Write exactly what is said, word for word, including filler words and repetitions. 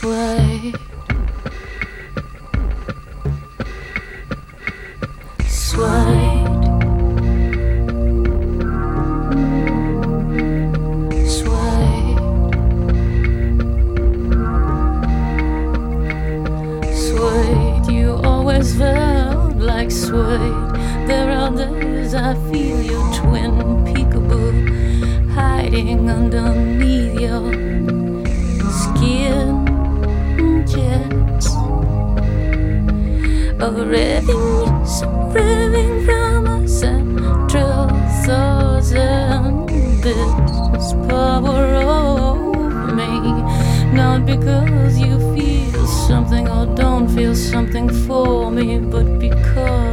Sway, sway, sway, swayed. You always felt like swayed. There are days I feel your twin peekaboo hiding underneath your skin jets of revving, some revving from a central thoughts, and this power over me, not because you feel something or don't feel something for me, but because